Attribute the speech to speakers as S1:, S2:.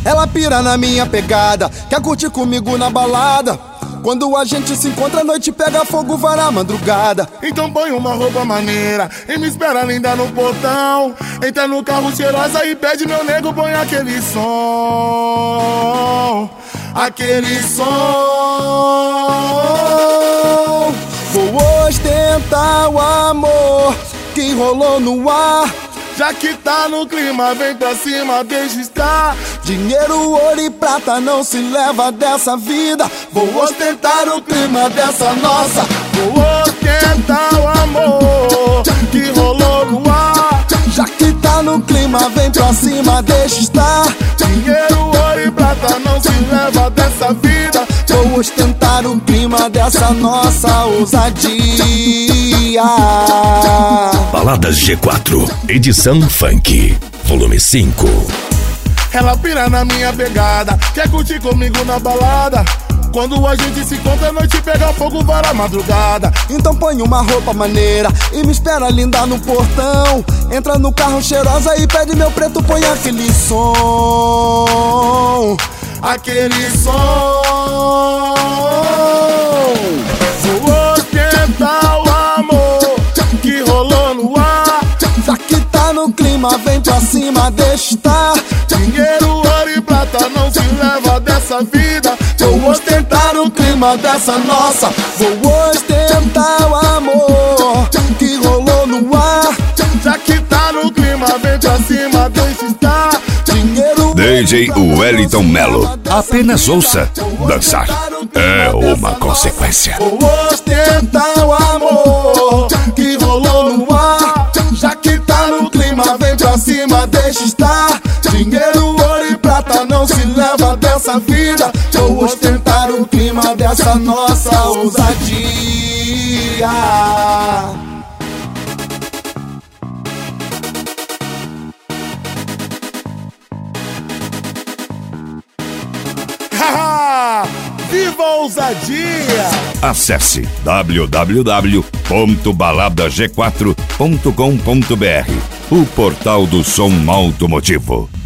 S1: Ela pira na minha pegada, quer curtir comigo na balada. Quando a gente se encontra à noite, pega fogo, vai na madrugada.
S2: Então põe uma roupa maneira e me espera linda no portão. Entra no carro cheirosa e pede, meu nego, põe aquele som. Aquele som.
S1: Vou ostentar o amor que rolou no ar.
S2: Já que tá no clima, vem pra cima, deixa estar.
S1: Dinheiro, ouro e prata não se leva dessa vida.
S2: Vou ostentar o clima dessa nossa. Vou ostentar o amor que rolou no ar.
S1: Já que tá no clima, vem pra cima, deixa estar.
S2: Dinheiro, ouro e prata não se leva dessa vida.
S1: Vou ostentar o clima dessa nossa ousadia.
S3: Baladas G4, edição funk, volume 5.
S2: Ela pira na minha pegada, quer curtir comigo na balada. Quando a gente se encontra à noite, pega fogo, vai na madrugada.
S1: Então põe uma roupa maneira e me espera linda no portão. Entra no carro cheirosa e pede, meu preto, põe aquele som.
S2: Aquele som. Vou ostentar o amor que rolou no ar.
S1: Já que tá no clima, vem pra cima, deixa estar.
S2: Dinheiro, ouro e prata não se leva dessa vida.
S1: Vou ostentar o clima dessa nossa. Vou ostentar o amor que rolou no ar.
S2: Já que tá no clima, vem pra cima, deixa estar.
S1: Dinheiro,
S3: DJ Wellington Melo. Apenas ouça, dançar é uma consequência.
S1: vou ostentar o amor que rolou no ar. Já que tá no clima, vem pra cima, deixa estar. Dinheiro, ouro e prata não se leva dessa vida. Vou ostentar o clima dessa nossa ousadia.
S2: Viva a ousadia!
S3: Acesse www.baladag4.com.br, o portal do som automotivo.